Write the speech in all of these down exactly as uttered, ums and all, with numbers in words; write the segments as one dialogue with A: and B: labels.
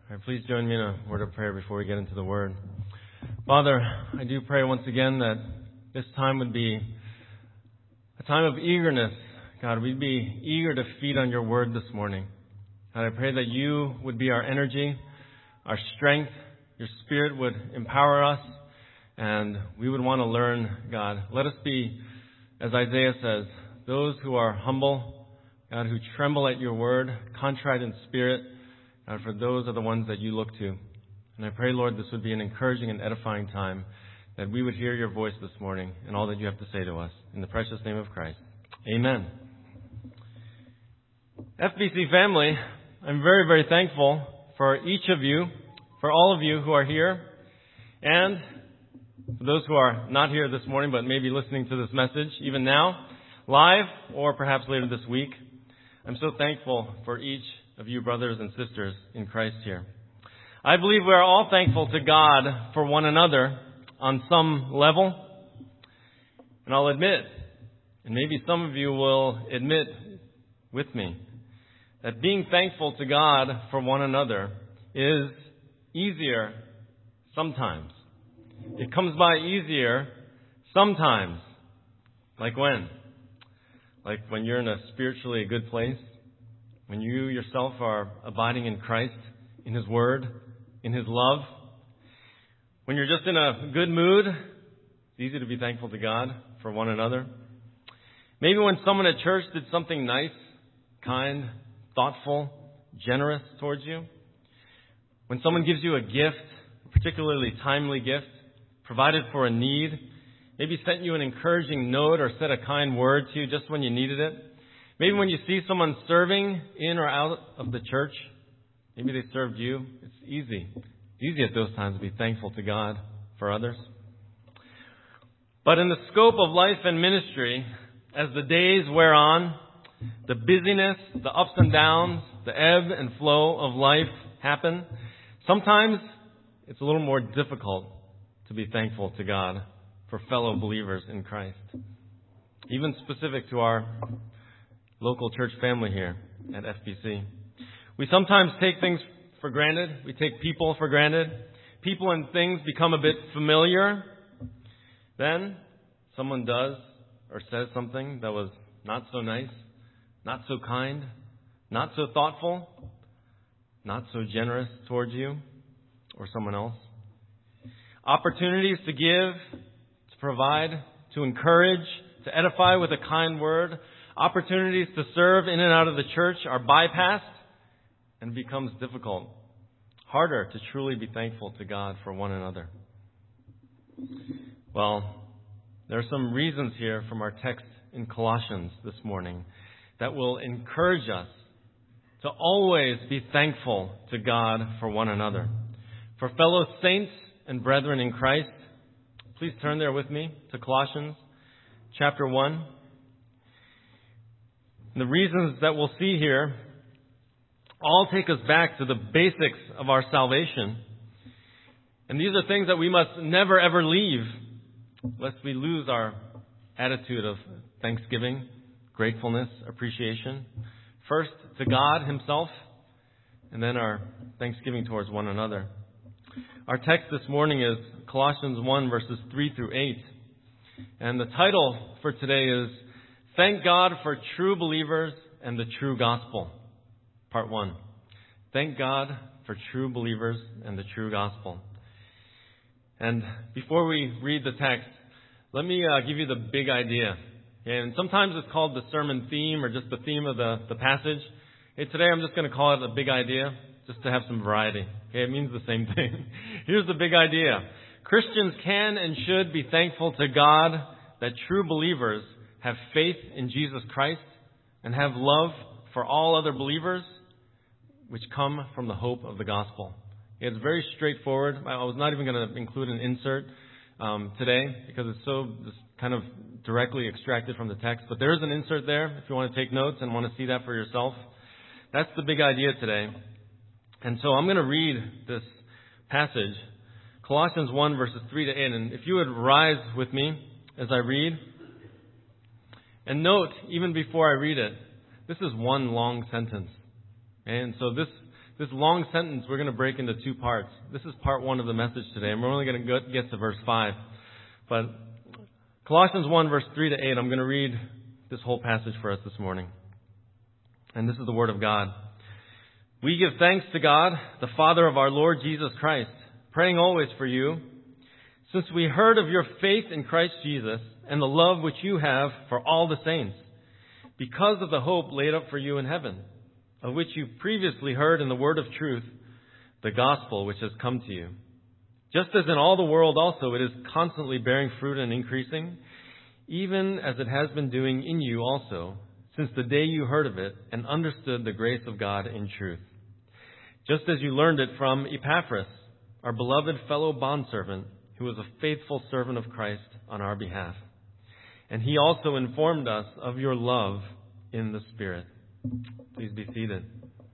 A: All right, please join me in a word of prayer before we get into the Word. Father, I do pray once again that this time would be a time of eagerness. God, we'd be eager to feed on your Word this morning. God, I pray that you would be our energy, our strength. Your Spirit would empower us, and we would want to learn, God. Let us be, as Isaiah says, those who are humble, God, who tremble at your word, contrite in spirit. God, for those are the ones that you look to. And I pray, Lord, this would be an encouraging and edifying time, that we would hear your voice this morning and all that you have to say to us. In the precious name of Christ. Amen. F B C family, I'm very, very thankful for each of you, for all of you who are here, and for those who are not here this morning but maybe listening to this message even now, live or perhaps later this week. I'm so thankful for each of you brothers and sisters in Christ here. I believe we are all thankful to God for one another on some level. And I'll admit, and maybe some of you will admit with me, that being thankful to God for one another is easier sometimes. It comes by easier sometimes. Like when? Like when you're in a spiritually good place, when you yourself are abiding in Christ, in His Word, in His love. When you're just in a good mood, it's easy to be thankful to God for one another. Maybe when someone at church did something nice, kind, thoughtful, generous towards you. When someone gives you a gift, a particularly timely gift, provided for a need, maybe sent you an encouraging note or said a kind word to you just when you needed it. Maybe when you see someone serving in or out of the church, maybe they served you. It's easy. It's easy at those times to be thankful to God for others. But in the scope of life and ministry, as the days wear on, the busyness, the ups and downs, the ebb and flow of life happen, sometimes it's a little more difficult to be thankful to God for fellow believers in Christ. Even specific to our local church family here at F B C. We sometimes take things for granted. We take people for granted. People and things become a bit familiar. Then someone does or says something that was not so nice, not so kind, not so thoughtful, not so generous towards you or someone else. Opportunities to give, to provide, to encourage, to edify with a kind word. Opportunities to serve in and out of the church are bypassed, and it becomes difficult, harder to truly be thankful to God for one another. Well, there are some reasons here from our text in Colossians this morning that will encourage us to always be thankful to God for one another. For fellow saints and brethren in Christ, please turn there with me to Colossians chapter one. And the reasons that we'll see here all take us back to the basics of our salvation. And these are things that we must never ever leave, lest we lose our attitude of thanksgiving, gratefulness, appreciation. First to God Himself, and then our thanksgiving towards one another. Our text this morning is Colossians one, verses three through eight. And the title for today is Thank God for True Believers and the True Gospel. Part one. Thank God for true believers and the true gospel. And before we read the text, let me uh, give you the big idea. And sometimes it's called the sermon theme or just the theme of the, the passage. Hey, today I'm just going to call it a big idea just to have some variety. Okay, it means the same thing. Here's the big idea. Christians can and should be thankful to God that true believers have faith in Jesus Christ and have love for all other believers, which come from the hope of the gospel. It's very straightforward. I was not even going to include an insert um, today because it's so just kind of directly extracted from the text. But there is an insert there if you want to take notes and want to see that for yourself. That's the big idea today. And so I'm going to read this passage, Colossians one, verses three to eight. And if you would rise with me as I read. And note, even before I read it, this is one long sentence. And so this this long sentence we're going to break into two parts. This is part one of the message today, and we're only going to get to verse five. But Colossians one, verse three to eight, I'm going to read this whole passage for us this morning. And this is the Word of God. We give thanks to God, the Father of our Lord Jesus Christ, praying always for you, since we heard of your faith in Christ Jesus and the love which you have for all the saints, because of the hope laid up for you in heaven, of which you previously heard in the word of truth, the gospel which has come to you. Just as in all the world also it is constantly bearing fruit and increasing, even as it has been doing in you also, since the day you heard of it and understood the grace of God in truth. Just as you learned it from Epaphras, our beloved fellow bondservant, who was a faithful servant of Christ on our behalf. And he also informed us of your love in the Spirit. Please be seated.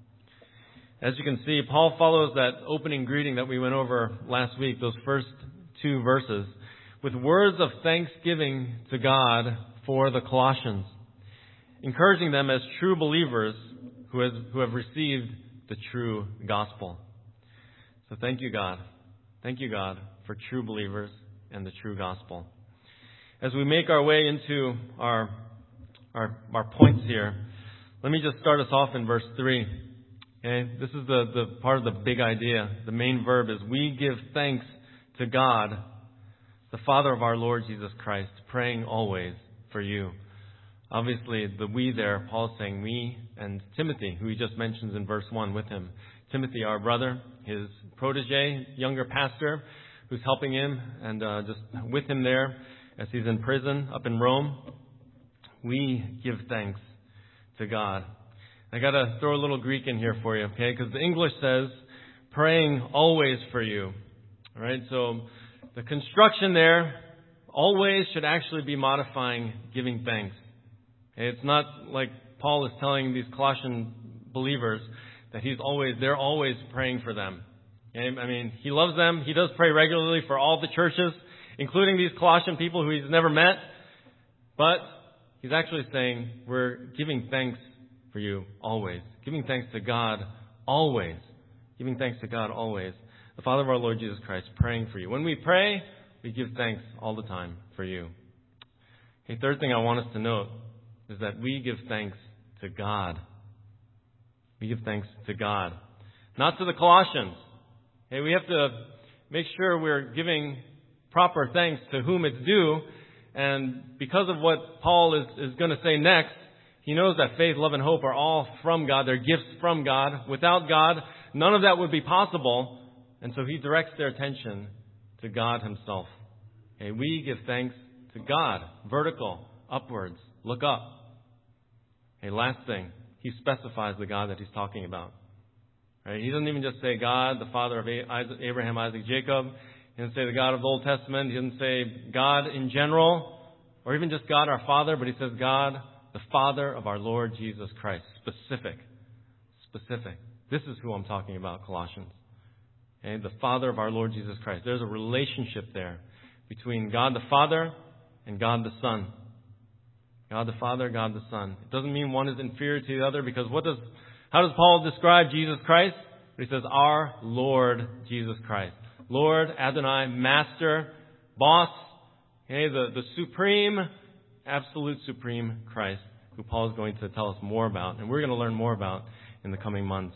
A: As you can see, Paul follows that opening greeting that we went over last week, those first two verses, with words of thanksgiving to God for the Colossians, encouraging them as true believers who, has, who have received the true gospel. So thank you, God. Thank you, God, for true believers and the true gospel. As we make our way into our, our, our points here, let me just start us off in verse three. Okay? This is the, the part of the big idea. The main verb is we give thanks to God, the Father of our Lord Jesus Christ, praying always for you. Obviously, the we there, Paul's saying we and Timothy, who he just mentions in verse one with him. Timothy, our brother, his protege, younger pastor, who's helping him and uh, just with him there as he's in prison up in Rome. We give thanks to God. I got to throw a little Greek in here for you, okay? Because the English says praying always for you. All right, so the construction there always should actually be modifying giving thanks. Okay? It's not like Paul is telling these Colossian believers that he's always, they're always praying for them. Okay? I mean, he loves them. He does pray regularly for all the churches, including these Colossian people who he's never met. But he's actually saying we're giving thanks for you always. Giving thanks to God always. Giving thanks to God always. The Father of our Lord Jesus Christ praying for you. When we pray, we give thanks all the time for you. Okay, third thing I want us to note is that we give thanks to God. We give thanks to God. Not to the Colossians. Okay, we have to make sure we're giving proper thanks to whom it's due. And because of what Paul is, is going to say next, he knows that faith, love, and hope are all from God. They're gifts from God. Without God, none of that would be possible. And so he directs their attention to God himself. Okay, we give thanks to God. Vertical, upwards, look up. Okay, last thing, he specifies the God that he's talking about. Right? He doesn't even just say God, the Father of Abraham, Isaac, Jacob. He doesn't say the God of the Old Testament. He doesn't say God in general, or even just God our Father, but he says God, the Father of our Lord Jesus Christ. Specific. Specific. This is who I'm talking about, Colossians. Okay? The Father of our Lord Jesus Christ. There's a relationship there between God the Father and God the Son. God the Father, God the Son. It doesn't mean one is inferior to the other, because what does, how does Paul describe Jesus Christ? He says, our Lord Jesus Christ. Lord, Adonai, Master, Boss, okay, the, the supreme, absolute supreme Christ, who Paul is going to tell us more about, and we're going to learn more about in the coming months.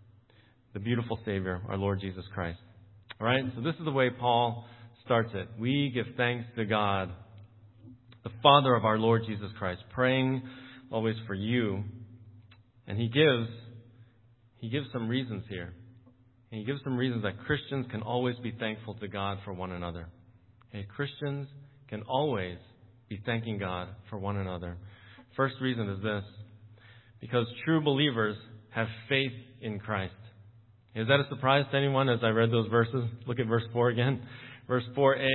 A: The beautiful Savior, our Lord Jesus Christ. All right, so this is the way Paul starts it. We give thanks to God, the Father of our Lord Jesus Christ, praying always for you. And he gives, he gives some reasons here. And he gives some reasons that Christians can always be thankful to God for one another. Okay, Christians can always be thanking God for one another. First reason is this: because true believers have faith in Christ. Is that a surprise to anyone as I read those verses? Look at verse four again. Verse four a.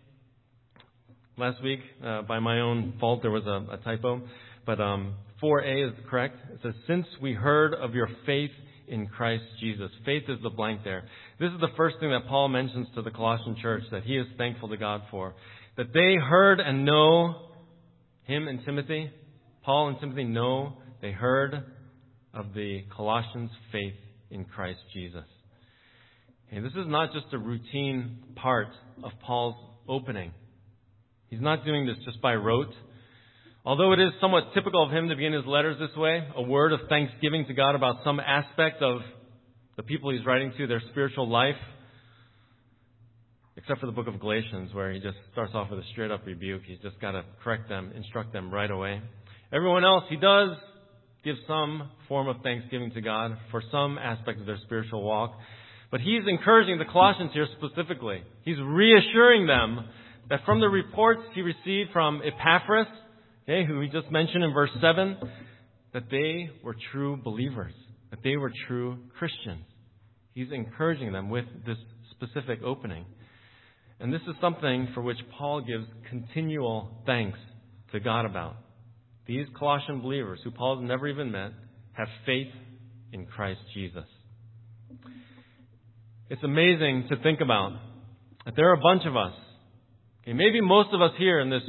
A: Last week, uh, by my own fault, there was a, a typo. But um, four a is correct. It says, since we heard of your faith in Christ Jesus. Faith is the blank there. This is the first thing that Paul mentions to the Colossian church that he is thankful to God for. That they heard and know, him and Timothy, Paul and Timothy know, they heard of the Colossians' faith in Christ Jesus. Okay, this is not just a routine part of Paul's opening. He's not doing this just by rote. Although it is somewhat typical of him to begin his letters this way, a word of thanksgiving to God about some aspect of the people he's writing to, their spiritual life, except for the book of Galatians, where he just starts off with a straight-up rebuke. He's just got to correct them, instruct them right away. Everyone else, he does give some form of thanksgiving to God for some aspect of their spiritual walk. But he's encouraging the Colossians here specifically. He's reassuring them that from the reports he received from Epaphras, okay, who we just mentioned in verse seven, that they were true believers, that they were true Christians. He's encouraging them with this specific opening. And this is something for which Paul gives continual thanks to God about. These Colossian believers, who Paul's never even met, have faith in Christ Jesus. It's amazing to think about that there are a bunch of us, okay, maybe most of us here in this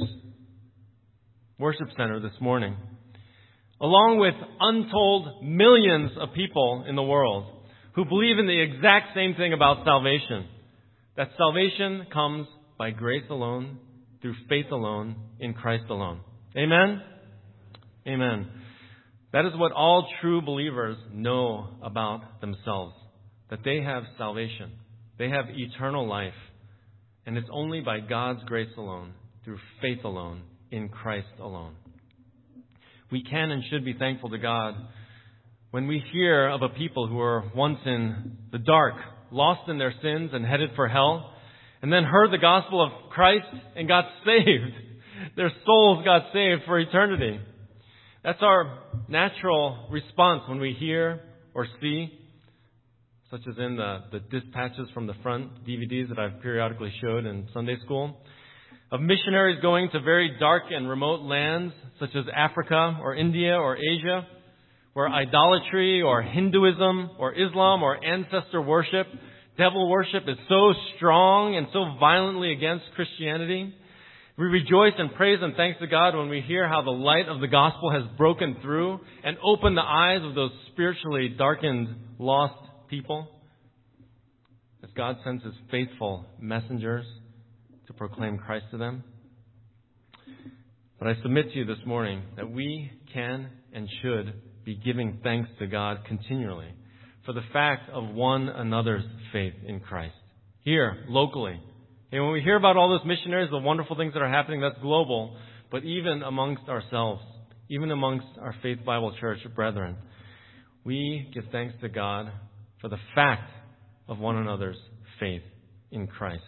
A: worship center this morning, along with untold millions of people in the world who believe in the exact same thing about salvation. That salvation comes by grace alone, through faith alone, in Christ alone. Amen? Amen. That is what all true believers know about themselves. That they have salvation. They have eternal life. And it's only by God's grace alone, through faith alone, in Christ alone. We can and should be thankful to God when we hear of a people who were once in the dark, lost in their sins and headed for hell, and then heard the gospel of Christ and got saved. Their souls got saved for eternity. That's our natural response when we hear or see, such as in the, the dispatches from the front D V Ds that I've periodically showed in Sunday school, of missionaries going to very dark and remote lands, such as Africa or India or Asia, where idolatry or Hinduism or Islam or ancestor worship, devil worship is so strong and so violently against Christianity. We rejoice and praise and thanks to God when we hear how the light of the gospel has broken through and opened the eyes of those spiritually darkened, lost people, as God sends His faithful messengers to proclaim Christ to them. But I submit to you this morning that we can and should be giving thanks to God continually for the fact of one another's faith in Christ. Here, locally. And when we hear about all those missionaries, the wonderful things that are happening, that's global, but even amongst ourselves, even amongst our Faith Bible Church brethren, we give thanks to God for the fact of one another's faith in Christ.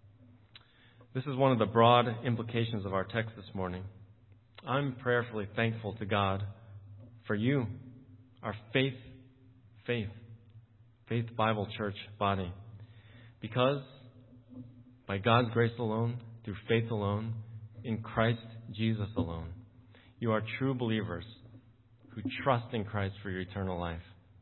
A: This is one of the broad implications of our text this morning. I'm prayerfully thankful to God for you, our faith, faith, Faith Bible Church body. Because by God's grace alone, through faith alone, in Christ Jesus alone, you are true believers who trust in Christ for your eternal life.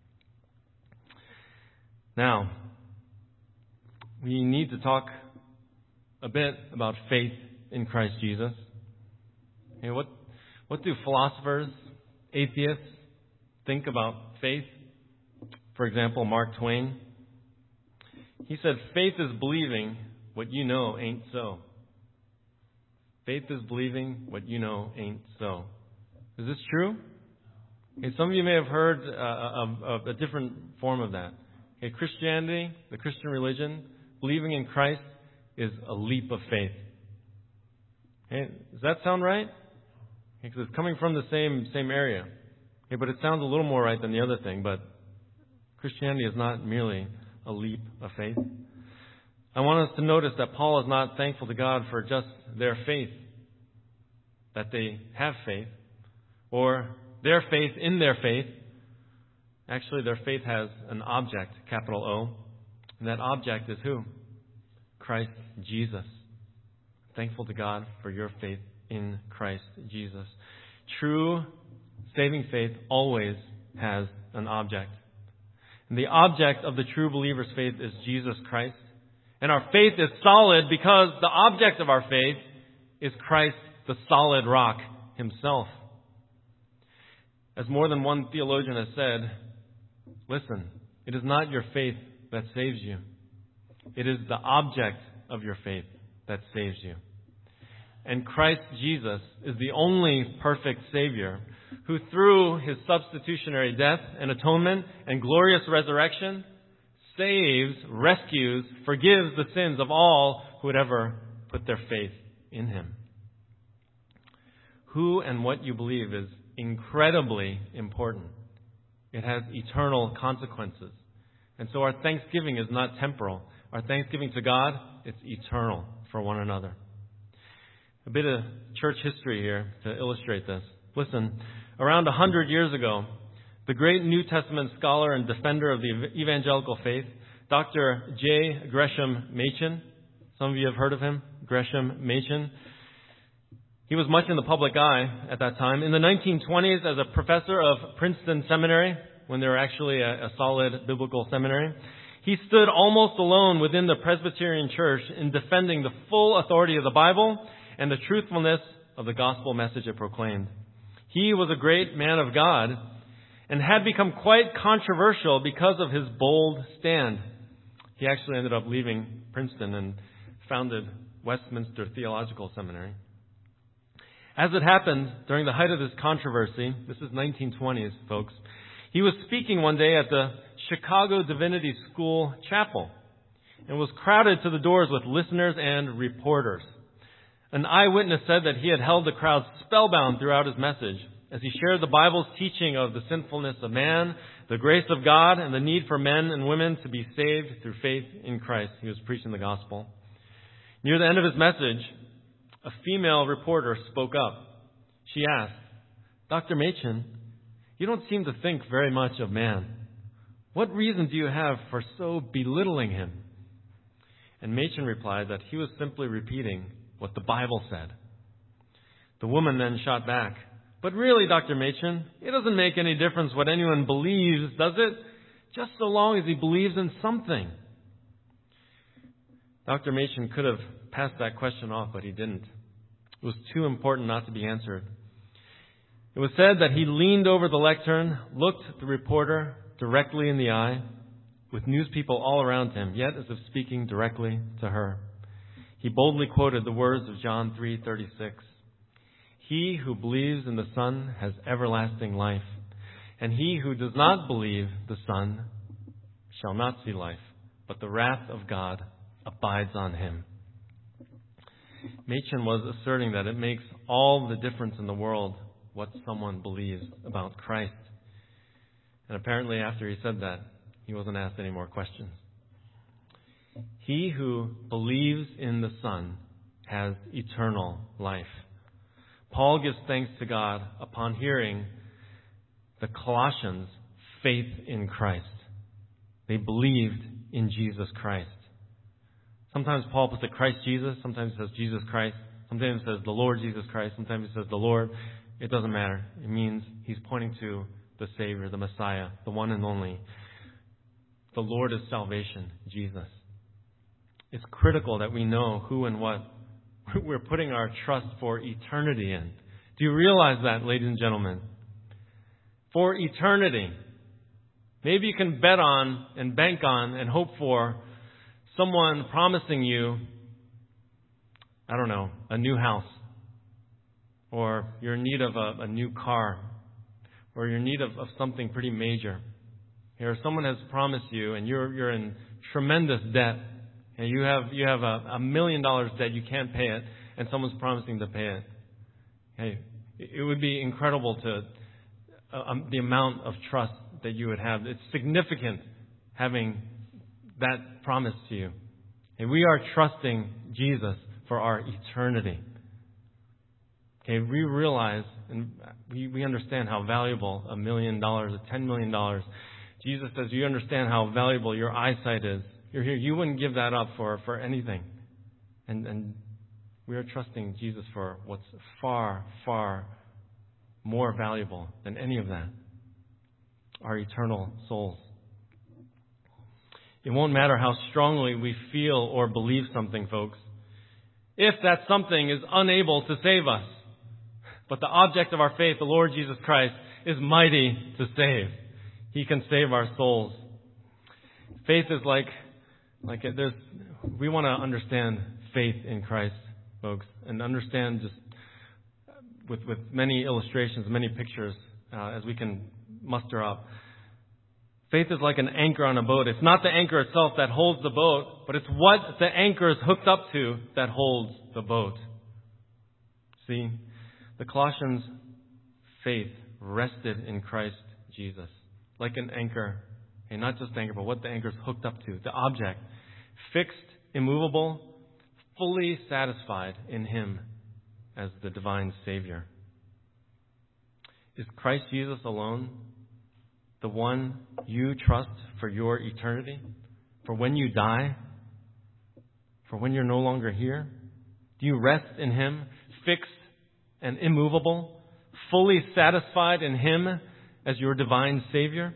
A: Now, we need to talk a bit about faith in Christ Jesus. Okay, what, what do philosophers, atheists think about faith? For example, Mark Twain. He said, faith is believing what you know ain't so. Faith is believing what you know ain't so. Is this true? Okay, some of you may have heard uh, of, of a different form of that. Okay, Christianity, the Christian religion, believing in Christ is a leap of faith. Okay, does that sound right? Because okay, it's coming from the same same area. Okay, but it sounds a little more right than the other thing. But Christianity is not merely a leap of faith. I want us to notice that Paul is not thankful to God for just their faith, that they have faith, or their faith in their faith. Actually, their faith has an object, capital O, and that object is who? Christ Jesus. Thankful to God for your faith in Christ Jesus. True saving faith always has an object. And the object of the true believer's faith is Jesus Christ. And our faith is solid because the object of our faith is Christ, the solid rock Himself. As more than one theologian has said, listen, It is not your faith that saves you. It is the object of your faith that saves you. And Christ Jesus is the only perfect Savior who, through His substitutionary death and atonement and glorious resurrection, saves, rescues, forgives the sins of all who would ever put their faith in Him. Who and what you believe is incredibly important. It has eternal consequences. And so our thanksgiving is not temporal. Our thanksgiving to God, it's eternal for one another. A bit of church history here to illustrate this. Listen, around a hundred years ago, the great New Testament scholar and defender of the evangelical faith, Doctor J. Gresham Machen. Some of you have heard of him, Gresham Machen. He was much in the public eye at that time. In the nineteen twenties, as a professor of Princeton Seminary, when they were actually a, a solid biblical seminary, he stood almost alone within the Presbyterian Church in defending the full authority of the Bible and the truthfulness of the gospel message it proclaimed. He was a great man of God and had become quite controversial because of his bold stand. He actually ended up leaving Princeton and founded Westminster Theological Seminary. As it happened, during the height of this controversy, this is nineteen twenties, folks, he was speaking one day at the Chicago Divinity School chapel and was crowded to the doors with listeners and reporters. An eyewitness said that he had held the crowd spellbound throughout his message as he shared the Bible's teaching of the sinfulness of man, the grace of God, and the need for men and women to be saved through faith in Christ. He was preaching the gospel. Near the end of his message, a female reporter spoke up. She asked, "Doctor Machen, you don't seem to think very much of man. What reason do you have for so belittling him?" And Machen replied that he was simply repeating what the Bible said. The woman then shot back, "But really, Doctor Machen, it doesn't make any difference what anyone believes, does it? Just so long as he believes in something." Doctor Machen could have passed that question off, but he didn't. It was too important not to be answered. It was said that he leaned over the lectern, looked the reporter directly in the eye, with news people all around him, yet as if speaking directly to her. He boldly quoted the words of John three thirty-six. "He who believes in the Son has everlasting life, and he who does not believe the Son shall not see life, but the wrath of God abides on him." Machen was asserting that it makes all the difference in the world what someone believes about Christ. And apparently after he said that, he wasn't asked any more questions. He who believes in the Son has eternal life. Paul gives thanks to God upon hearing the Colossians' faith in Christ. They believed in Jesus Christ. Sometimes Paul puts it Christ Jesus. Sometimes he says Jesus Christ. Sometimes he says the Lord Jesus Christ. Sometimes he says the Lord. It doesn't matter. It means he's pointing to the Savior, the Messiah, the one and only. The Lord is salvation, Jesus. It's critical that we know who and what we're putting our trust for eternity in. Do you realize that, ladies and gentlemen? For eternity. Maybe you can bet on and bank on and hope for someone promising you, I don't know, a new house. Or you're in need of a, a new car. Or you're in need of, of something pretty major. Or someone has promised you and you're you're in tremendous debt. And you have you have a, a million dollars debt, you can't pay it, and someone's promising to pay it. Hey, it would be incredible to uh, um, the amount of trust that you would have. It's significant having that promise to you. And we are trusting Jesus for our eternity. Okay, we realize and we, we understand how valuable a million dollars, a ten million dollars. Jesus says, you understand how valuable your eyesight is. You're here. You wouldn't give that up for, for anything. And, and we are trusting Jesus for what's far, far more valuable than any of that. Our eternal souls. It won't matter how strongly we feel or believe something, folks, if that something is unable to save us. But the object of our faith, the Lord Jesus Christ, is mighty to save. He can save our souls. Faith is like, like it, there's, we want to understand faith in Christ, folks, and understand just with, with many illustrations, many pictures, uh, as we can muster up. Faith is like an anchor on a boat. It's not the anchor itself that holds the boat, but it's what the anchor is hooked up to that holds the boat. See, the Colossians' faith rested in Christ Jesus, like an anchor, and not just anchor, but what the anchor is hooked up to, the object, fixed, immovable, fully satisfied in Him as the divine Savior. Is Christ Jesus alone the one you trust for your eternity? For when you die? For when you're no longer here? Do you rest in Him, fixed and immovable, fully satisfied in Him as your divine Savior?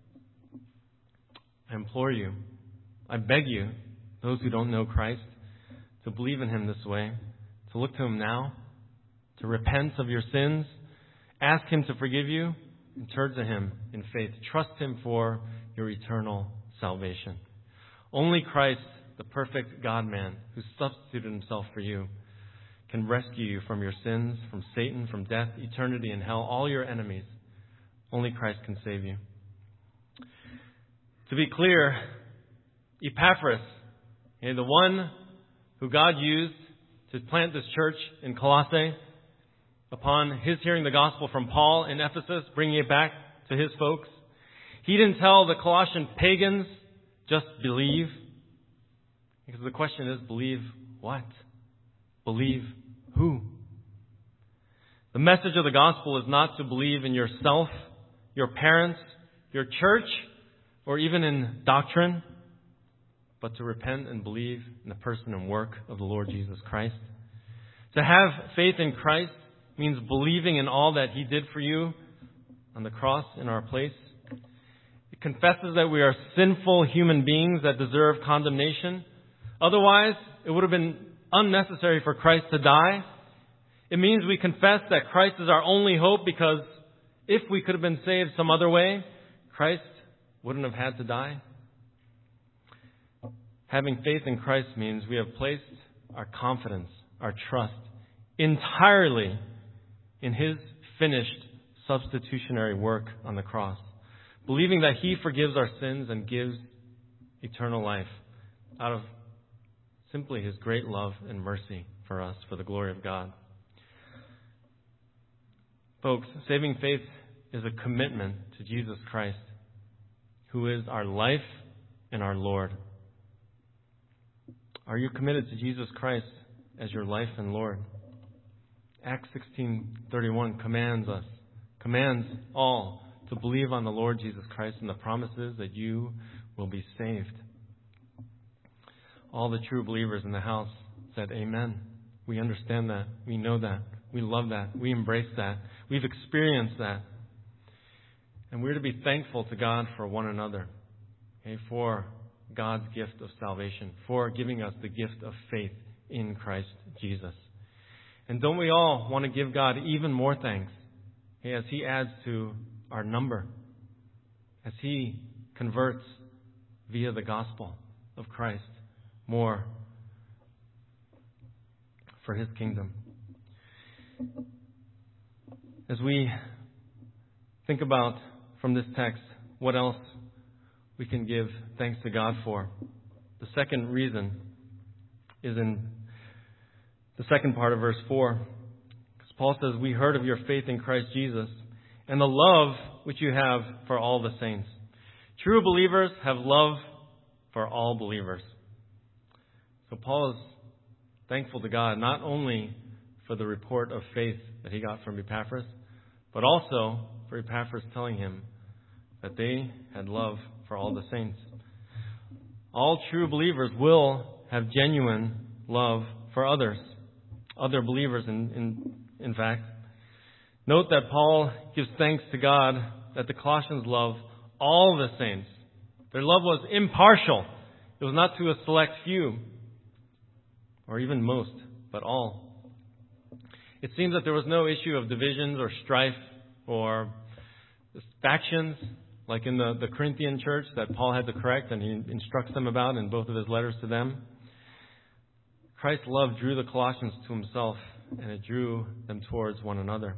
A: I implore you, I beg you, those who don't know Christ, to believe in Him this way, to look to Him now, to repent of your sins, ask Him to forgive you, and turn to Him in faith. Trust Him for your eternal salvation. Only Christ, the perfect God-man who substituted Himself for you, can rescue you from your sins, from Satan, from death, eternity, and hell, all your enemies. Only Christ can save you. To be clear, Epaphras, okay, the one who God used to plant this church in Colossae, upon his hearing the gospel from Paul in Ephesus, bringing it back to his folks, he didn't tell the Colossian pagans, just believe. Because the question is, believe what? Believe who? The message of the gospel is not to believe in yourself, your parents, your church, or even in doctrine, but to repent and believe in the person and work of the Lord Jesus Christ. To have faith in Christ means believing in all that He did for you on the cross in our place. It confesses that we are sinful human beings that deserve condemnation. Otherwise, it would have been unnecessary for Christ to die. It means we confess that Christ is our only hope, because if we could have been saved some other way, Christ wouldn't have had to die. Having faith in Christ means we have placed our confidence, our trust entirely in His finished substitutionary work on the cross, believing that He forgives our sins and gives eternal life out of simply His great love and mercy for us, for the glory of God. Folks, saving faith is a commitment to Jesus Christ, who is our life and our Lord. Are you committed to Jesus Christ as your life and Lord? Acts sixteen thirty-one commands us, commands all to believe on the Lord Jesus Christ and the promises that you will be saved. All the true believers in the house said, Amen. We understand that. We know that. We love that. We embrace that. We've experienced that. And we're to be thankful to God for one another, okay, for God's gift of salvation, for giving us the gift of faith in Christ Jesus. And don't we all want to give God even more thanks, okay, as He adds to our number, as He converts via the gospel of Christ more for His kingdom. As we think about from this text what else we can give thanks to God for, the second reason is in the second part of verse four. Because Paul says, we heard of your faith in Christ Jesus and the love which you have for all the saints. True believers have love for all believers. So Paul is thankful to God not only for the report of faith that he got from Epaphras, but also for Epaphras telling him that they had love for all the saints. All true believers will have genuine love for others, other believers in, in, in fact. Note that Paul gives thanks to God that the Colossians love all the saints. Their love was impartial. It was not to a select few, or even most, but all. It seems that there was no issue of divisions or strife or factions like in the, the Corinthian church that Paul had to correct and he instructs them about in both of his letters to them. Christ's love drew the Colossians to himself, and it drew them towards one another.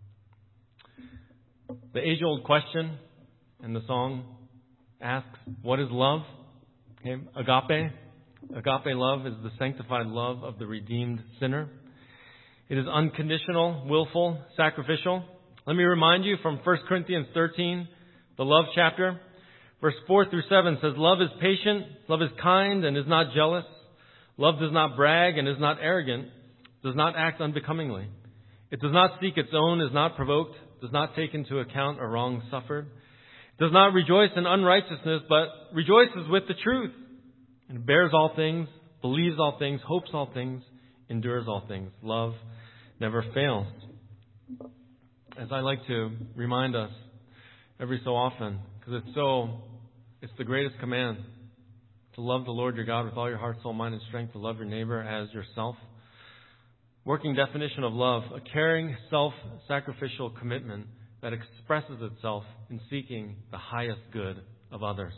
A: The age-old question in the song asks, what is love? Okay, agape. Agape love is the sanctified love of the redeemed sinner. It is unconditional, willful, sacrificial. Let me remind you from First Corinthians thirteen, the love chapter. Verse four through seven says, love is patient, love is kind and is not jealous. Love does not brag and is not arrogant, does not act unbecomingly. It does not seek its own, is not provoked, does not take into account a wrong suffered. It does not rejoice in unrighteousness, but rejoices with the truth. And bears all things, believes all things, hopes all things, endures all things. Love never fails. As I like to remind us every so often, because it's so, it's the greatest command, to love the Lord your God with all your heart, soul, mind, and strength, to love your neighbor as yourself. Working definition of love, a caring, self-sacrificial commitment that expresses itself in seeking the highest good of others.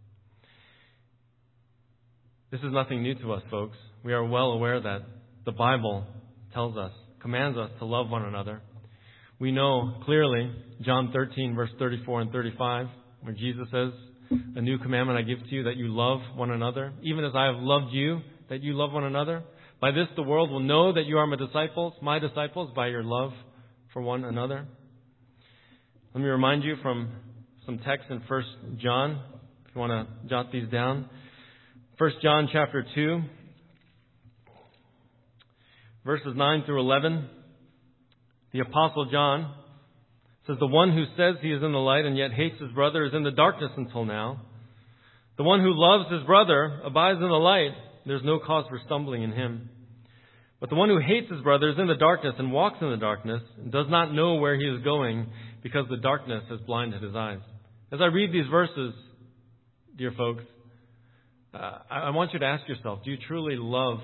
A: This is nothing new to us, folks. We are well aware that the Bible tells us, commands us to love one another. We know clearly, John thirteen, verse thirty-four and thirty-five, where Jesus says, a new commandment I give to you, that you love one another, even as I have loved you, that you love one another. By this the world will know that you are my disciples, my disciples, by your love for one another. Let me remind you from some text in First John, if you want to jot these down. First John chapter two, verses nine through eleven. The Apostle John says, the one who says he is in the light and yet hates his brother is in the darkness until now. The one who loves his brother abides in the light. There's no cause for stumbling in him. But the one who hates his brother is in the darkness and walks in the darkness and does not know where he is going because the darkness has blinded his eyes. As I read these verses, dear folks, Uh, I want you to ask yourself, do you truly love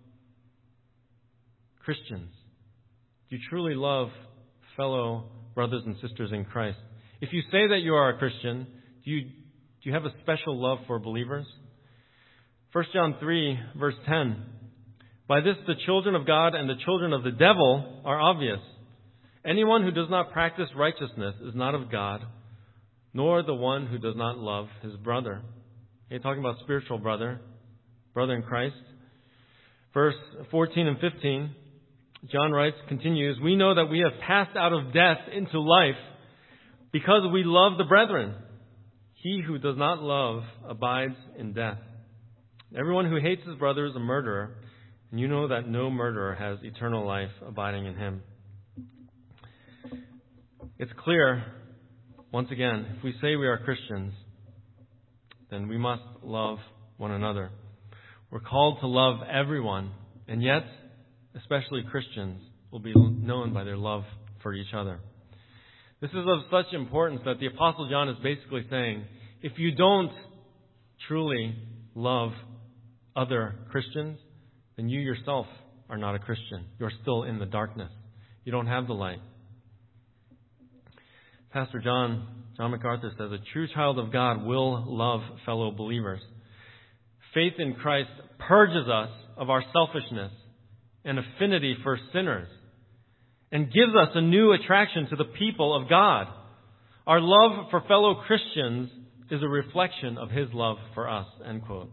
A: Christians? Do you truly love fellow brothers and sisters in Christ? If you say that you are a Christian, do you, do you have a special love for believers? First John three, verse ten. By this the children of God and the children of the devil are obvious. Anyone who does not practice righteousness is not of God, nor the one who does not love his brother. Okay, talking about spiritual brother, brother in Christ. Verse fourteen and fifteen, John writes, continues, we know that we have passed out of death into life because we love the brethren. He who does not love abides in death. Everyone who hates his brother is a murderer, and you know that no murderer has eternal life abiding in him. It's clear, once again, if we say we are Christians, then we must love one another. We're called to love everyone, and yet, especially Christians, will be known by their love for each other. This is of such importance that the Apostle John is basically saying, if you don't truly love other Christians, then you yourself are not a Christian. You're still in the darkness. You don't have the light. Pastor John, John MacArthur says, a true child of God will love fellow believers. Faith in Christ purges us of our selfishness and affinity for sinners and gives us a new attraction to the people of God. Our love for fellow Christians is a reflection of His love for us, end quote.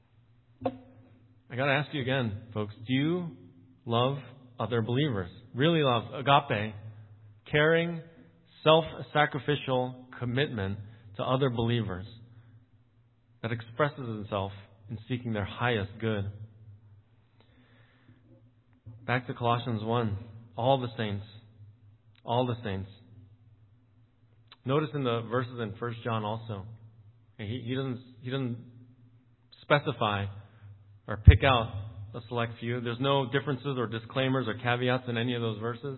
A: I got to ask you again, folks, do you love other believers? Really love, agape, caring, self-sacrificial commitment to other believers that expresses itself in seeking their highest good. Back to Colossians one. All the saints. All the saints. Notice in the verses in First John also, he, he doesn't he doesn't specify or pick out a select few. There's no differences or disclaimers or caveats in any of those verses.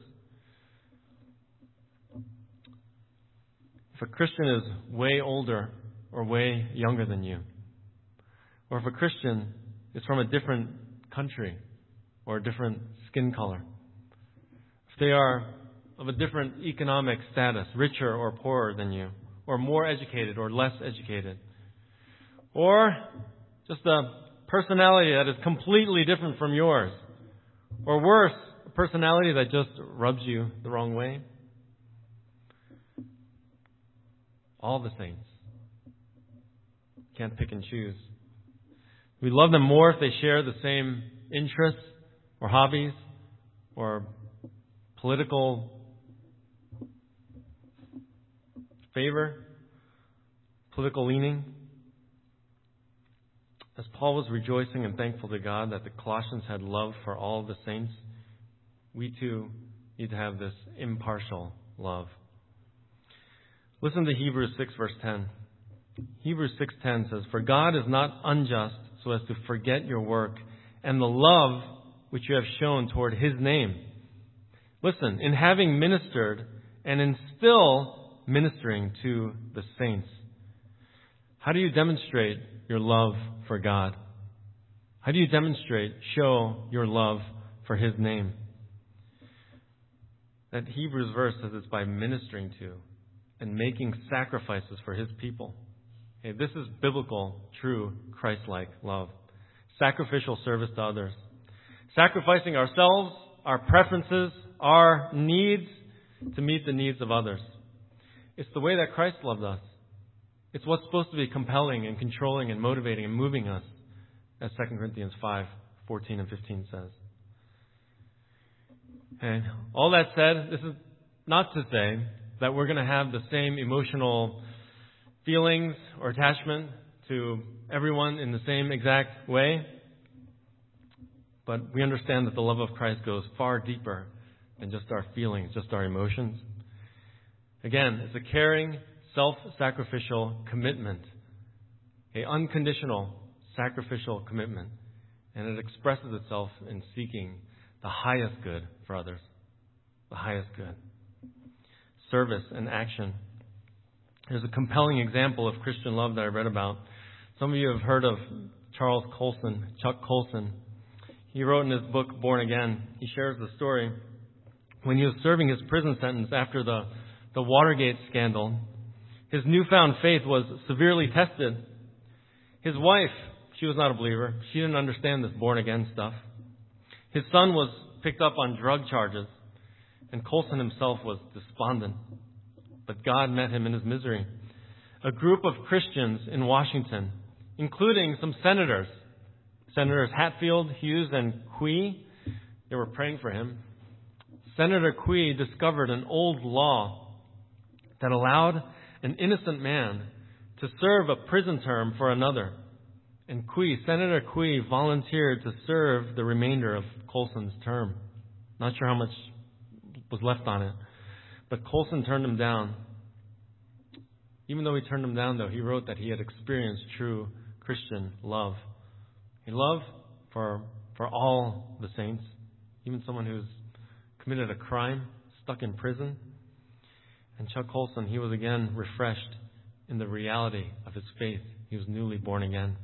A: If a Christian is way older or way younger than you, or if a Christian is from a different country or a different skin color, if they are of a different economic status, richer or poorer than you, or more educated or less educated. Or just a personality that is completely different from yours. Or worse, a personality that just rubs you the wrong way. All the saints. Can't pick and choose. We love them more if they share the same interests or hobbies or political favor, political leaning. As Paul was rejoicing and thankful to God that the Colossians had love for all the saints, we too need to have this impartial love. Listen to Hebrews six verse ten. Hebrews six ten says, "For God is not unjust so as to forget your work and the love which you have shown toward His name." Listen, in having ministered and in still ministering to the saints. How do you demonstrate your love for God? How do you demonstrate, show your love for His name? That Hebrews verse says it's by ministering to and making sacrifices for His people. Okay, this is biblical, true, Christ-like love. Sacrificial service to others. Sacrificing ourselves, our preferences, our needs to meet the needs of others. It's the way that Christ loved us. It's what's supposed to be compelling and controlling and motivating and moving us, as Second Corinthians five fourteen and fifteen says. And all that said, this is not to say that we're going to have the same emotional feelings or attachment to everyone in the same exact way. But we understand that the love of Christ goes far deeper than just our feelings, just our emotions. Again, it's a caring, self-sacrificial commitment. An unconditional sacrificial commitment. And it expresses itself in seeking the highest good for others. The highest good. Service and action. There's a compelling example of Christian love that I read about. Some of you have heard of Charles Colson, Chuck Colson. He wrote in his book, Born Again, he shares the story. When he was serving his prison sentence after the, the Watergate scandal, his newfound faith was severely tested. His wife, she was not a believer. She didn't understand this born again stuff. His son was picked up on drug charges, and Colson himself was despondent. But God met him in his misery. A group of Christians in Washington, including some senators, Senators Hatfield, Hughes, and Quee, they were praying for him. Senator Quee discovered an old law that allowed an innocent man to serve a prison term for another. And Quee, Senator Quee volunteered to serve the remainder of Colson's term. Not sure how much was left on it. But Colson turned him down. Even though he turned him down, though, he wrote that he had experienced true Christian love. A love for, for all the saints, even someone who's committed a crime, stuck in prison. And Chuck Colson, he was again refreshed in the reality of his faith. He was newly born again.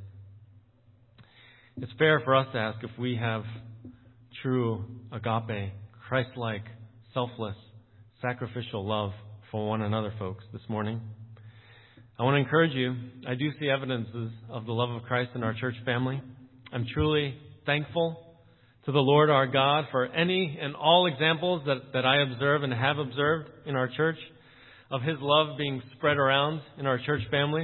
A: It's fair for us to ask if we have true agape, Christ-like, selfless, sacrificial love for one another, folks, this morning. I want to encourage you. I do see evidences of the love of Christ in our church family. I'm truly thankful to the Lord our God for any and all examples that, that I observe and have observed in our church of His love being spread around in our church family.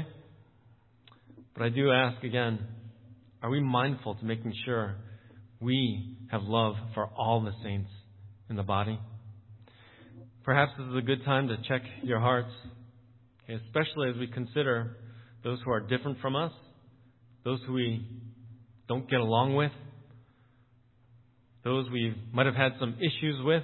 A: But I do ask again, are we mindful to making sure we have love for all the saints in the body? Perhaps this is a good time to check your hearts, especially as we consider those who are different from us, those who we don't get along with, those we might have had some issues with.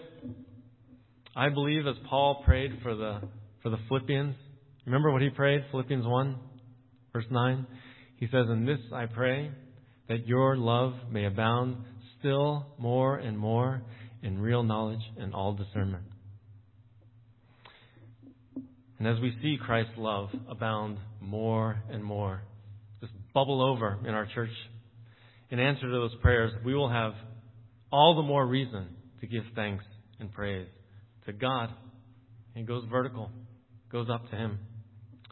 A: I believe as Paul prayed for the for the Philippians, remember what he prayed? Philippians one, verse nine. He says, "In this I pray, that your love may abound still more and more in real knowledge and all discernment." And as we see Christ's love abound more and more, just bubble over in our church, in answer to those prayers, we will have all the more reason to give thanks and praise to God. It goes vertical, goes up to Him.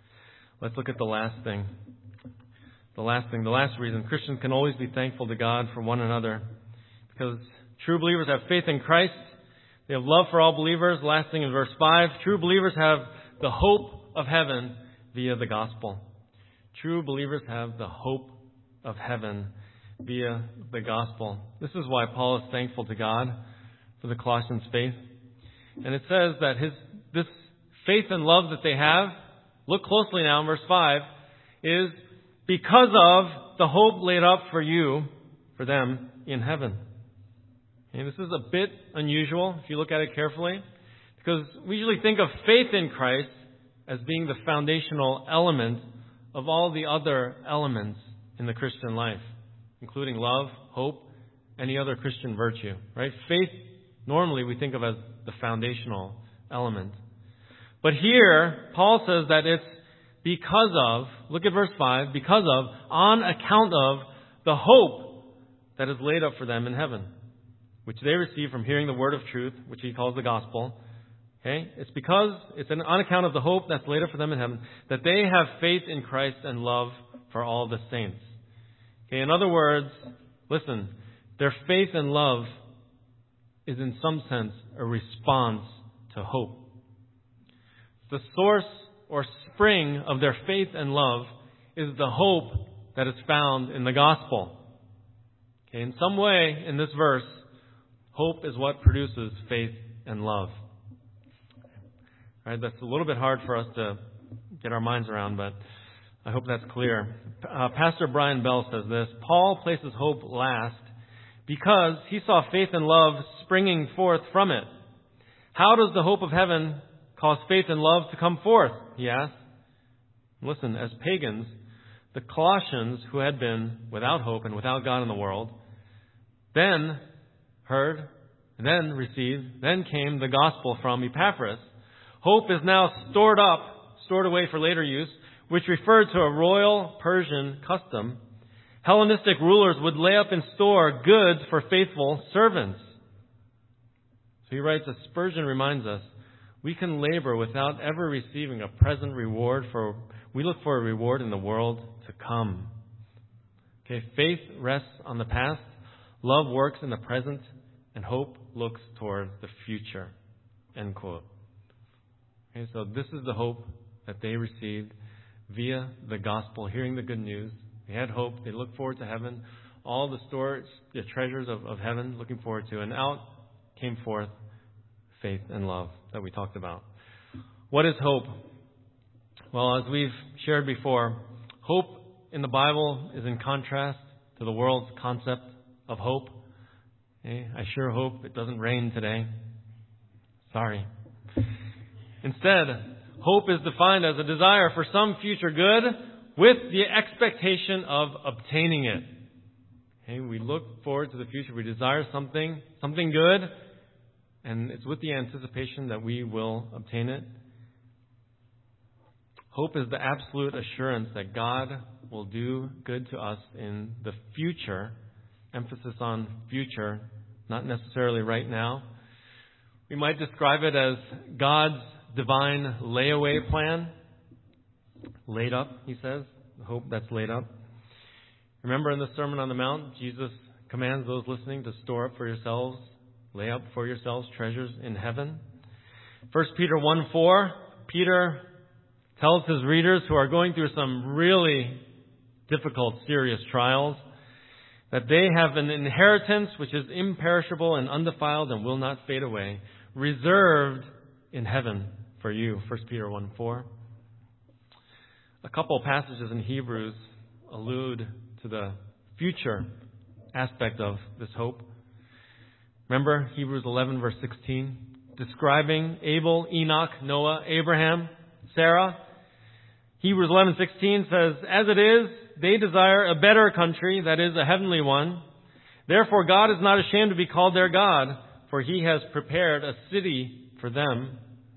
A: Let's look at the last thing. The last thing, the last reason. Christians can always be thankful to God for one another because true believers have faith in Christ. They have love for all believers. Last thing in verse five, true believers have the hope of heaven via the gospel. True believers have the hope of heaven via the gospel. This is why Paul is thankful to God for the Colossians' faith. And it says that his this faith and love that they have, look closely now in verse five, is because of the hope laid up for you, for them, in heaven. And this is a bit unusual if you look at it carefully, because we usually think of faith in Christ as being the foundational element of all the other elements in the Christian life, including love, hope, any other Christian virtue, right? Faith, normally we think of as the foundational element. But here, Paul says that it's because of, look at verse five, because of, on account of the hope that is laid up for them in heaven, which they receive from hearing the word of truth, which he calls the gospel. Okay? It's because, it's an, on account of the hope that's laid up for them in heaven, that they have faith in Christ and love for all the saints. Okay, in other words, listen, their faith and love is in some sense a response to hope. The source or spring of their faith and love is the hope that is found in the gospel. Okay, in some way, in this verse, hope is what produces faith and love. All right, that's a little bit hard for us to get our minds around, but I hope that's clear. Uh, Pastor Brian Bell says this: Paul places hope last because he saw faith and love springing forth from it. How does the hope of heaven cause faith and love to come forth? He asked. Listen, as pagans, the Colossians, who had been without hope and without God in the world, then heard, then received, then came the gospel from Epaphras. Hope is now stored up, stored away for later use, which referred to a royal Persian custom. Hellenistic rulers would lay up in store goods for faithful servants. So he writes, as Spurgeon reminds us, we can labor without ever receiving a present reward, for we look for a reward in the world to come. Okay, faith rests on the past, love works in the present, and hope looks toward the future. End quote. Okay, so this is the hope that they received via the gospel, hearing the good news. They had hope. They looked forward to heaven. All the stores, the treasures of, of heaven, looking forward to. And out came forth faith and love that we talked about. What is hope? Well, as we've shared before, hope in the Bible is in contrast to the world's concept of hope. Okay? I sure hope it doesn't rain today. Sorry. Instead, hope is defined as a desire for some future good with the expectation of obtaining it. Okay? We look forward to the future. We desire something, something good, and it's with the anticipation that we will obtain it. Hope is the absolute assurance that God will do good to us in the future. Emphasis on future, not necessarily right now. We might describe it as God's divine layaway plan. Laid up, he says. The hope that's laid up. Remember in the Sermon on the Mount, Jesus commands those listening to store up for yourselves, lay up for yourselves treasures in heaven. First Peter one four, Peter tells his readers who are going through some really difficult, serious trials, that they have an inheritance which is imperishable and undefiled and will not fade away, reserved in heaven for you. First Peter one four. A couple of passages in Hebrews allude to the future aspect of this hope. Remember Hebrews eleven verse sixteen, describing Abel, Enoch, Noah, Abraham, Sarah. Hebrews eleven sixteen says, as it is, they desire a better country, that is, a heavenly one. Therefore God is not ashamed to be called their God, for he has prepared a city for them.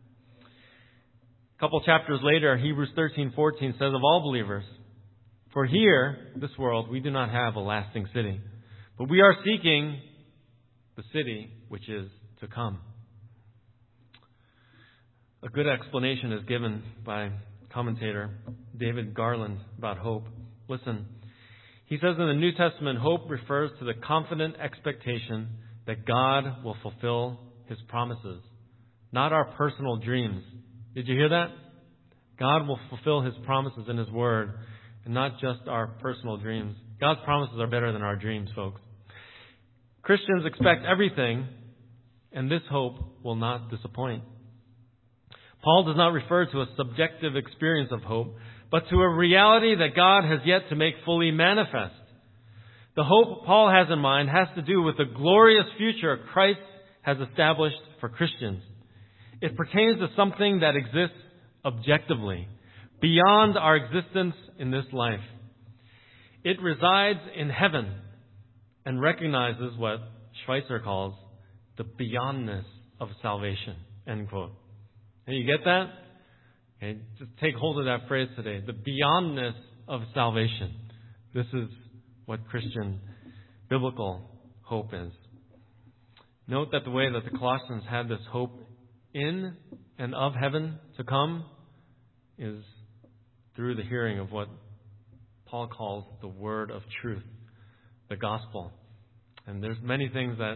A: A couple chapters later, Hebrews thirteen fourteen says of all believers, for here, this world, we do not have a lasting city, but we are seeking the city which is to come. A good explanation is given by commentator, David Garland, about hope. Listen, he says in the New Testament, hope refers to the confident expectation that God will fulfill His promises, not our personal dreams. Did you hear that? God will fulfill His promises in His Word, and not just our personal dreams. God's promises are better than our dreams, folks. Christians expect everything, and this hope will not disappoint. Paul does not refer to a subjective experience of hope, but to a reality that God has yet to make fully manifest. The hope Paul has in mind has to do with the glorious future Christ has established for Christians. It pertains to something that exists objectively, beyond our existence in this life. It resides in heaven and recognizes what Schweitzer calls the beyondness of salvation. End quote. Hey, you get that? Okay, just take hold of that phrase today. The beyondness of salvation. This is what Christian biblical hope is. Note that the way that the Colossians had this hope in and of heaven to come is through the hearing of what Paul calls the word of truth, the gospel. And there's many things that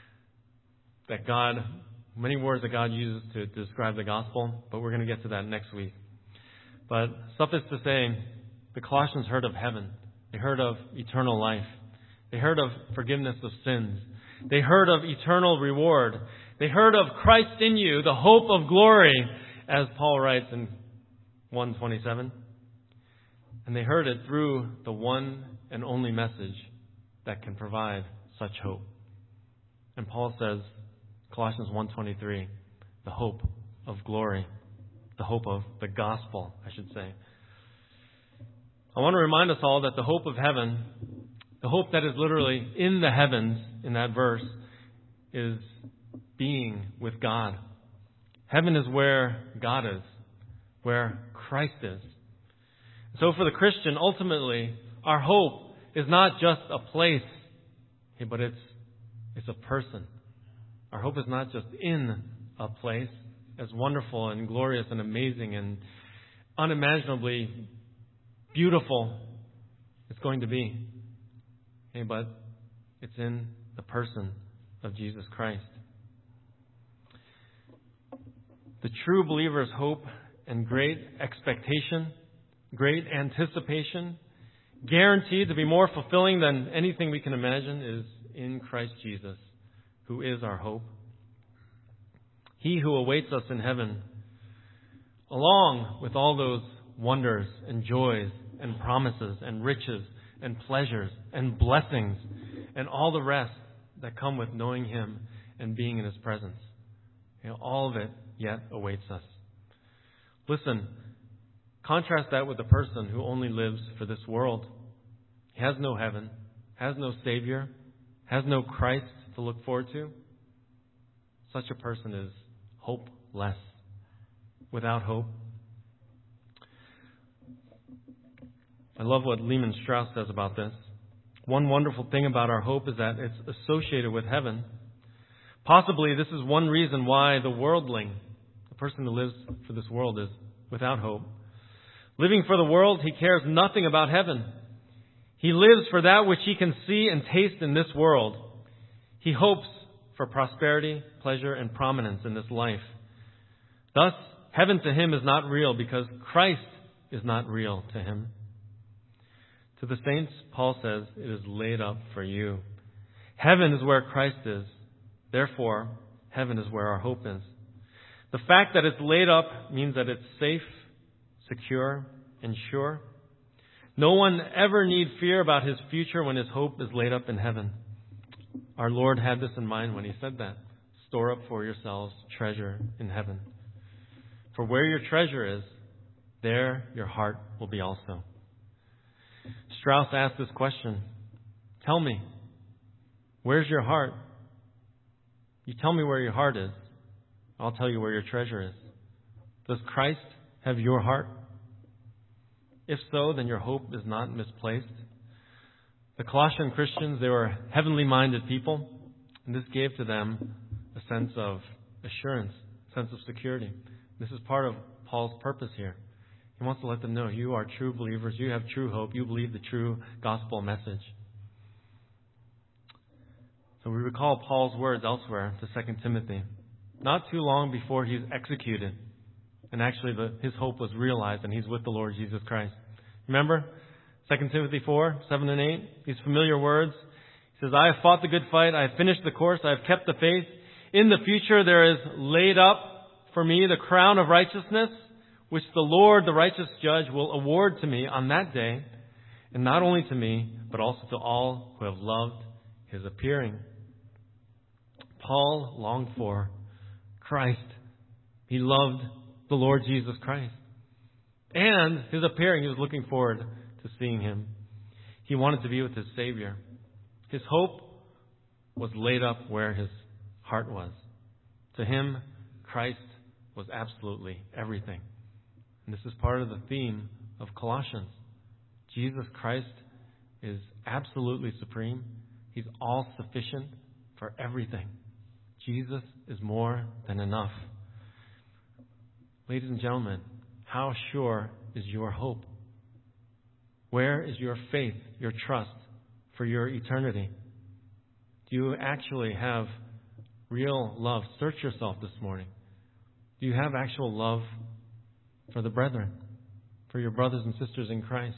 A: that God, many words that God uses to describe the gospel, but we're going to get to that next week. But suffice to say, the Colossians heard of heaven. They heard of eternal life. They heard of forgiveness of sins. They heard of eternal reward. They heard of Christ in you, the hope of glory, as Paul writes in one twenty-seven. And they heard it through the one and only message that can provide such hope. And Paul says, Colossians one twenty-three, the hope of glory, the hope of the gospel, I should say. I want to remind us all that the hope of heaven, the hope that is literally in the heavens in that verse, is being with God. Heaven is where God is, where Christ is. So for the Christian, ultimately, our hope is not just a place, but it's it's a person. Our hope is not just in a place, as wonderful and glorious and amazing and unimaginably beautiful it's going to be. Okay, but it's in the person of Jesus Christ. The true believer's hope and great expectation, great anticipation, guaranteed to be more fulfilling than anything we can imagine, is in Christ Jesus, who is our hope. He who awaits us in heaven, along with all those wonders and joys and promises and riches and pleasures and blessings and all the rest that come with knowing Him and being in His presence. You know, all of it yet awaits us. Listen, contrast that with the person who only lives for this world. He has no heaven, has no Savior, has no Christ to look forward to. Such a person is hopeless, without hope. I love what Lehman Strauss says about this. One wonderful thing about our hope is that it's associated with heaven. Possibly this is one reason why the worldling, the person who lives for this world, is without hope. Living for the world, he cares nothing about heaven. He lives for that which he can see and taste in this world. He hopes for prosperity, pleasure, and prominence in this life. Thus, heaven to him is not real because Christ is not real to him. To the saints, Paul says, it is laid up for you. Heaven is where Christ is. Therefore, heaven is where our hope is. The fact that it's laid up means that it's safe, secure, and sure. No one ever need fear about his future when his hope is laid up in heaven. Our Lord had this in mind when He said that. Store up for yourselves treasure in heaven. For where your treasure is, there your heart will be also. Strauss asked this question. Tell me, where's your heart? You tell me where your heart is. I'll tell you where your treasure is. Does Christ have your heart? If so, then your hope is not misplaced. The Colossian Christians, they were heavenly minded people, and this gave to them a sense of assurance, a sense of security. This is part of Paul's purpose here. He wants to let them know you are true believers. You have true hope. You believe the true gospel message. So we recall Paul's words elsewhere to Second Timothy. Not too long before he's executed. And actually the, his hope was realized and he's with the Lord Jesus Christ. Remember? Second Timothy four, seven and eight. These familiar words. He says, I have fought the good fight. I have finished the course. I have kept the faith. In the future there is laid up for me the crown of righteousness, which the Lord, the righteous judge, will award to me on that day. And not only to me, but also to all who have loved his appearing. Paul longed for Christ. He loved the Lord Jesus Christ. And his appearing, he was looking forward to seeing him. He wanted to be with his Savior. His hope was laid up where his heart was. To him, Christ was absolutely everything. And this is part of the theme of Colossians. Jesus Christ is absolutely supreme. He's all sufficient for everything. Jesus is more than enough. Ladies and gentlemen, how sure is your hope? Where is your faith, your trust for your eternity? Do you actually have real love? Search yourself this morning. Do you have actual love for the brethren, for your brothers and sisters in Christ?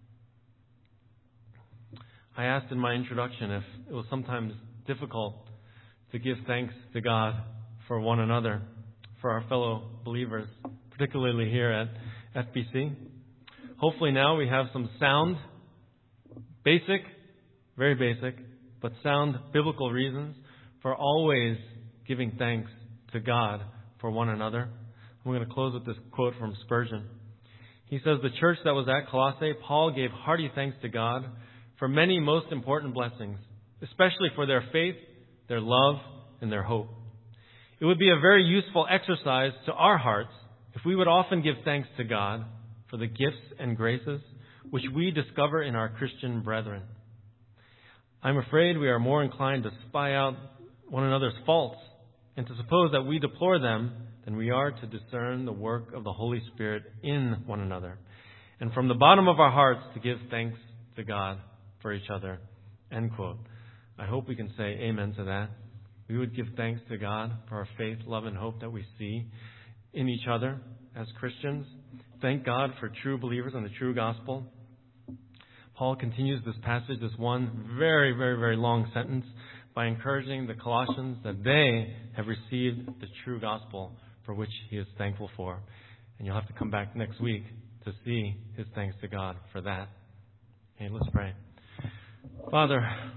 A: I asked in my introduction if it was sometimes difficult to give thanks to God for one another, for our fellow believers, particularly here at F B C. Hopefully now we have some sound, basic, very basic, but sound biblical reasons for always giving thanks to God for one another. I'm going to close with this quote from Spurgeon. He says, the church that was at Colossae, Paul gave hearty thanks to God for many most important blessings, especially for their faith, their love, and their hope. It would be a very useful exercise to our hearts if we would often give thanks to God for the gifts and graces which we discover in our Christian brethren. I'm afraid we are more inclined to spy out one another's faults and to suppose that we deplore them than we are to discern the work of the Holy Spirit in one another. And from the bottom of our hearts to give thanks to God for each other. End quote. I hope we can say amen to that. We would give thanks to God for our faith, love, and hope that we see in each other as Christians. Thank God for true believers and the true gospel. Paul continues this passage, this one very, very, very long sentence, by encouraging the Colossians that they have received the true gospel for which he is thankful for. And you'll have to come back next week to see his thanks to God for that. Okay, let's pray. Father,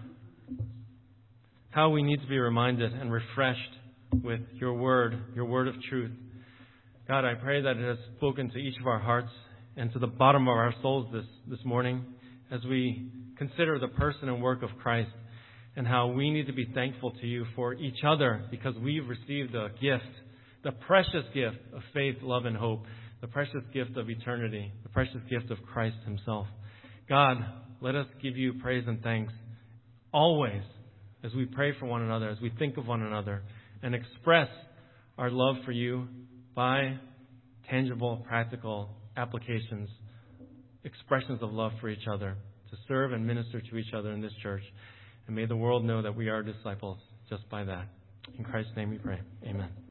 A: how we need to be reminded and refreshed with your word, your word of truth. God, I pray that it has spoken to each of our hearts and to the bottom of our souls this, this morning as we consider the person and work of Christ and how we need to be thankful to you for each other because we've received a gift, the precious gift of faith, love, and hope, the precious gift of eternity, the precious gift of Christ himself. God, let us give you praise and thanks always as we pray for one another, as we think of one another, and express our love for you by tangible, practical applications, expressions of love for each other, to serve and minister to each other in this church. And may the world know that we are disciples just by that. In Christ's name we pray. Amen.